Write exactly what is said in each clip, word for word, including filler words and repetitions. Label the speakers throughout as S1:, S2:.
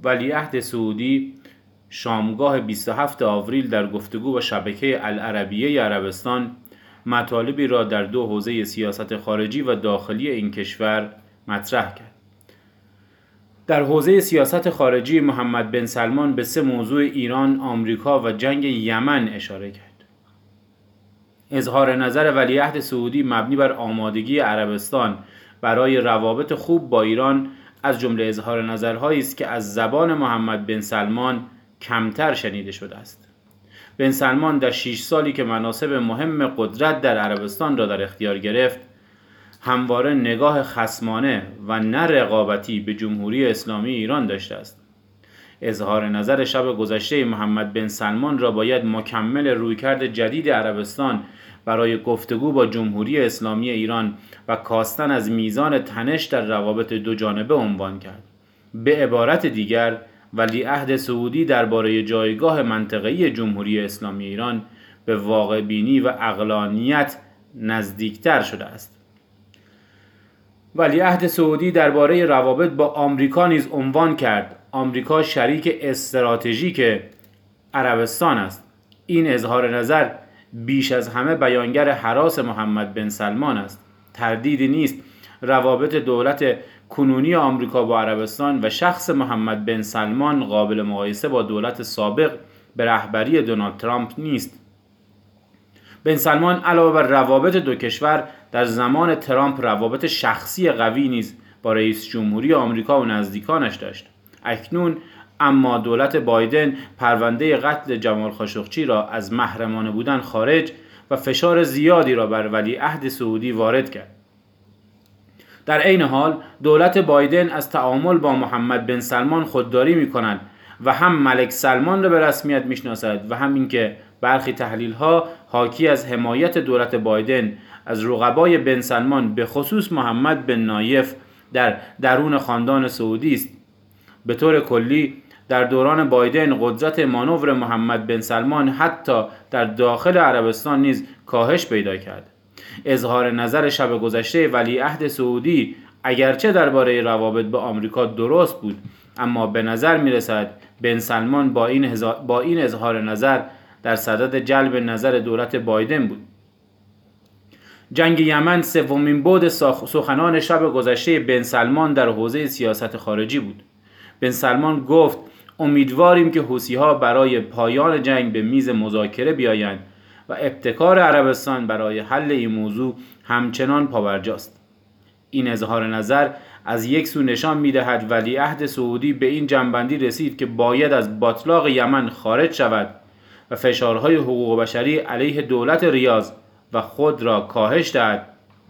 S1: ولیعهد سعودی شامگاه بیست و هفتم آوریل در گفتگو با شبکه العربیه عربستان مطالبی را در دو حوزه سیاست خارجی و داخلی این کشور مطرح کرد. در حوزه سیاست خارجی محمد بن سلمان به سه موضوع ایران، آمریکا و جنگ یمن اشاره کرد. اظهار نظر ولیعهد سعودی مبنی بر آمادگی عربستان برای روابط خوب با ایران از جمله اظهار نظرهایی است که از زبان محمد بن سلمان کمتر شنیده شده است. بن سلمان در شش سالی که مناصب مهم قدرت در عربستان را در اختیار گرفت، همواره نگاه خصمانه و نه رقابتی به جمهوری اسلامی ایران داشته است. اظهار نظر شب گذشته محمد بن سلمان را باید مکمل رویکرد جدید عربستان برای گفتگو با جمهوری اسلامی ایران و کاستن از میزان تنش در روابط دو جانبه عنوان کرد. به عبارت دیگر، ولیعهد سعودی درباره جایگاه منطقه‌ای جمهوری اسلامی ایران به واقع بینی و عقلانیت نزدیکتر شده است. ولیعهد سعودی درباره روابط با آمریکا نیز عنوان کرد. آمریکا شریک استراتژیک عربستان است. این اظهار نظر بیش از همه بیانگر هراس محمد بن سلمان است. تردیدی نیست روابط دولت کنونی آمریکا با عربستان و شخص محمد بن سلمان قابل مقایسه با دولت سابق به رهبری دونالد ترامپ نیست. بن سلمان علاوه بر روابط دو کشور در زمان ترامپ روابط شخصی قوی نیز با رئیس جمهوری آمریکا و نزدیکانش داشت. اکنون اما دولت بایدن پرونده قتل جمال خاشقچی را از محرمانه بودن خارج و فشار زیادی را بر ولیعهد سعودی وارد کرد. در عین حال دولت بایدن از تعامل با محمد بن سلمان خودداری می‌کند و هم ملک سلمان را به رسمیت می‌شناسد و هم اینکه برخی تحلیل‌ها حاکی از حمایت دولت بایدن از رقبای بن سلمان به خصوص محمد بن نایف در درون خاندان سعودی است. به طور کلی در دوران بایدن قدرت مانور محمد بن سلمان حتی در داخل عربستان نیز کاهش پیدا کرد. اظهار نظر شب گذشته ولیعهد سعودی اگرچه درباره روابط با آمریکا درست بود، اما به نظر می‌رسد بن سلمان با این با این اظهار نظر در صدد جلب نظر دولت بایدن بود. جنگ یمن سومین بعد سخنان شب گذشته بن سلمان در حوزه سیاست خارجی بود. بن سلمان گفت امیدواریم که حوثی‌ها برای پایان جنگ به میز مذاکره بیایند و ابتکار عربستان برای حل این موضوع همچنان پابرجاست. این اظهار نظر از یک سو نشان می‌دهد ولیعهد سعودی به این جنبندی رسید که باید از باتلاق یمن خارج شود و فشارهای حقوق بشری علیه دولت ریاض و خود را کاهش دهد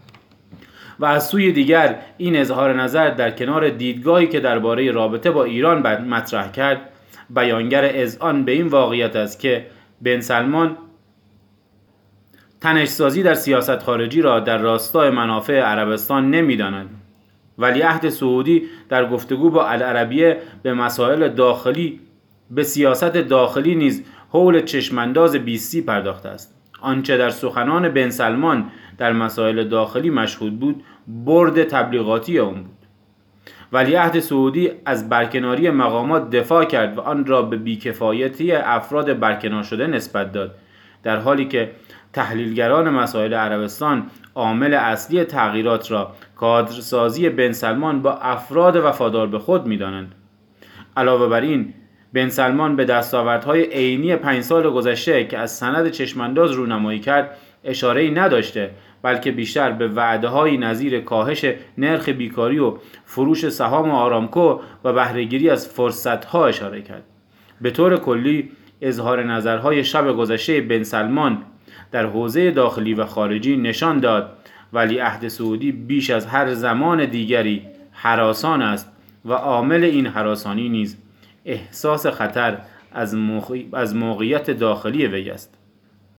S1: و از سوی دیگر این اظهار نظر در کنار دیدگاهی که درباره رابطه با ایران مطرح کرد بیانگر اذعان به این واقعیت است که بن سلمان تنش‌سازی در سیاست خارجی را در راستای منافع عربستان نمی‌داند. ولیعهد سعودی در گفتگو با العربیه به مسائل داخلی به سیاست داخلی نیز حول چشمانداز بیستی پرداخته است. آنچه در سخنان بن سلمان در مسائل داخلی مشهود بود برد تبلیغاتی آن بود. ولیعهد سعودی از برکناری مقامات دفاع کرد و آن را به بیکفایتی افراد برکنار شده نسبت داد، در حالی که تحلیلگران مسائل عربستان عامل اصلی تغییرات را کادرسازی بن سلمان با افراد وفادار به خود می‌دانند. علاوه بر این بن سلمان به دستاوردهای عینی پنج سال گذشته که از سند چشمانداز رونمایی کرد اشاره‌ای نداشته، بلکه بیشتر به وعده‌های نظیر کاهش نرخ بیکاری و فروش سهام آرامکو و بهره‌گیری از فرصت‌ها اشاره کرد. به طور کلی اظهار نظرهای شب گذشته بن سلمان در حوزه داخلی و خارجی نشان داد ولیعهد سعودی بیش از هر زمان دیگری هراسان است و عامل این هراسانی نیز احساس خطر از موقعیت داخلی وی است.